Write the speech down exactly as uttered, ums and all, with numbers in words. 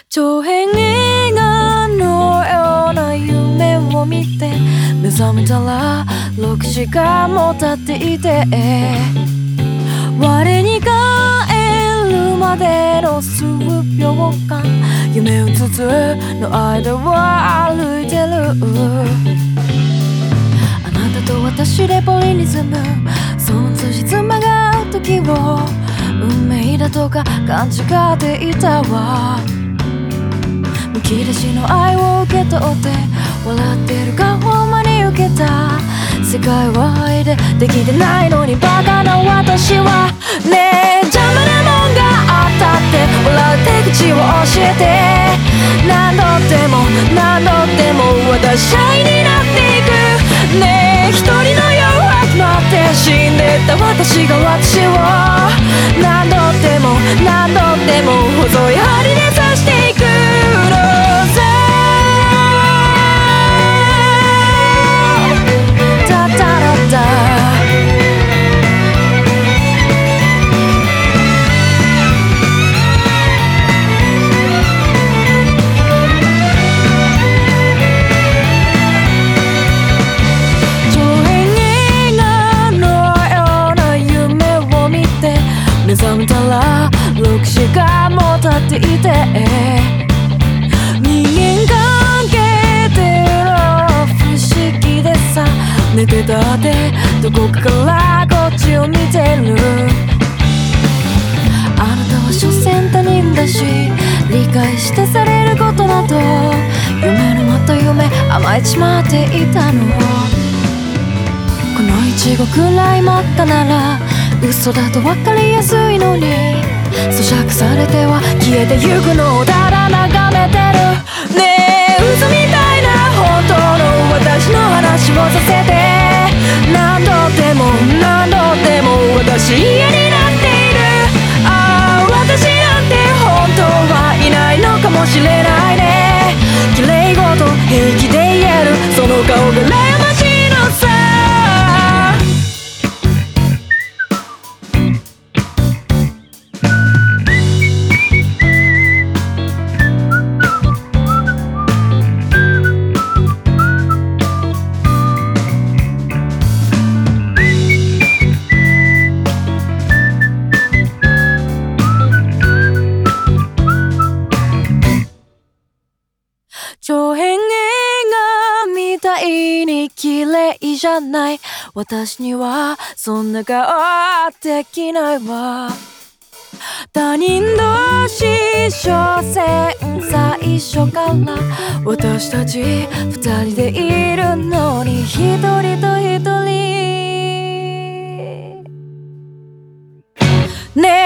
長編映画のような夢を見て目覚めたらろくじかんも経っていて、我に返るまでの数秒間夢うつつの間は歩いてる。あなたと私でポリリズム、その辻褄が合う時を運命だとか勘違っていたわ。むき出しの愛を受け取って笑ってる顔を真に受けた。世界は愛でできてないのにバカな私は。ねえ邪魔なもんがあったって笑う手口を教えて。何度でも何度でも私愛になっていく。ねえ一人の誘惑待って死んでった私が私を何度でも何度でも細い針で刺していくのさ。タタラタ目覚めたらろくじかんも経っていて、人間関係っての不思議でさ。寝てたってどこかからこっちを見てる。あなたは所詮他人だし理解してされることなど夢のまた夢甘えちまっていたの。このイチゴくらい真っ赤なら嘘だと分かりやすいのに咀嚼されては消えてゆくのをただ眺めてる。ねえ嘘みたいな本当の私の話をさせて。何度でも何度でも私嫌になっている。ああ私なんて本当はいないのかもしれないね。綺麗事平気で言えるその顔が羨ましいのさ。長編映画みたいに綺麗じゃない私にはそんな顔できないわ。他人同士所詮最初から私たち二人でいるのに一人と一人ね